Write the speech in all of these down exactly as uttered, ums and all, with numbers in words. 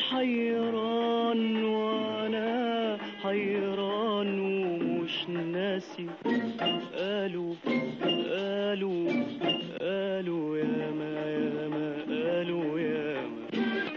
حيران وانا حيران ومش ناسي. قالوا قالوا قالوا ياما ياما قالوا ياما.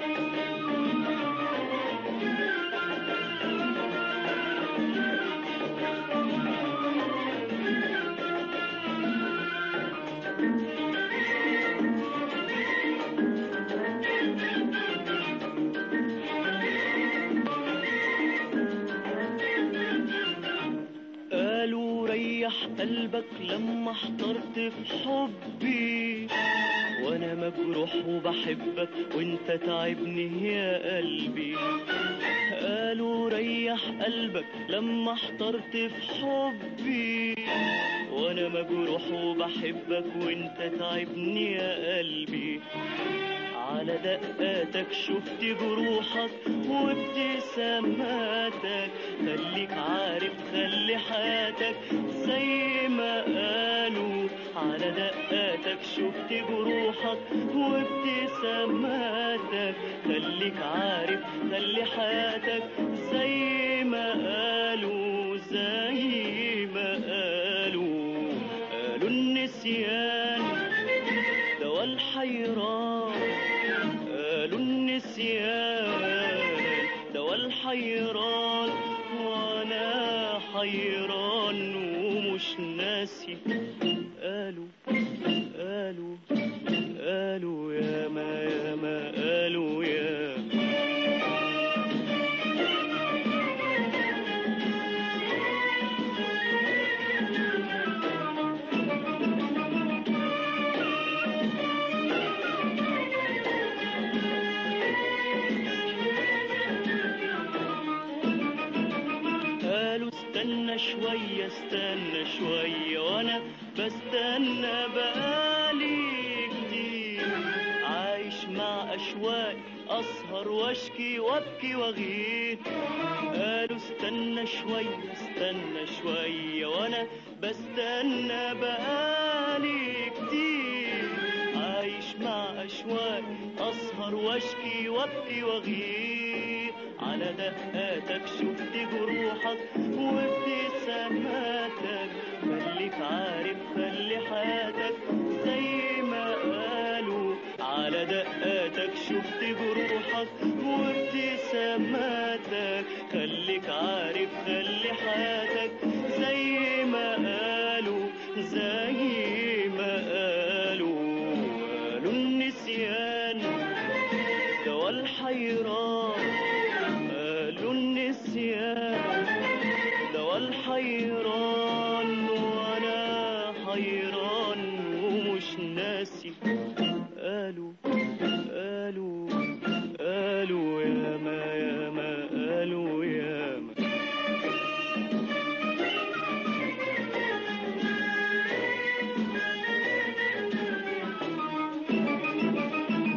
قالوا ريح قلبك لما احترت في حبي، وانا مجروح وبحبك وانت تعبني يا قلبي. قالوا ريح قلبك لما احترت في حبي، وانا مجروح وبحبك وانت تعبني يا قلبي. على دقاتك شفت جروحك وابتساماتك، خليك عارف خلي حياتك زي ما قالوا. على دقاتك شفت جروحك وابتساماتك، خليك عارف خلي حياتك زي ما قالوا زي ما قالوا. قالوا النسيان دوا الحيران، قالوا النسيان دوا الحيران وانا حيران ومش ناسي. قالوا قالوا قالوا ياما ياما قالوا ياما. استنى شوية استنى شوية وانا بستنى بقالي كتير، عايش مع اشواق اسهر واشكي وابكي واغير. قالوا استنى شوية استنى شوية وانا بستنى بقالي كتير، عايش مع اشواق اسهر واشكي وابكي واغير. على دقاتك شفت جروحك وابتساماتك، خليك عارف خلي حياتك زي ما قالوا. على دقاتك شفت جروحك وابتساماتك، خليك عارف خلي حياتك زي ما قالوا زي ما قالوا. قالوا النسيان دوا الحيران، قالوا النسيان دوا الحيران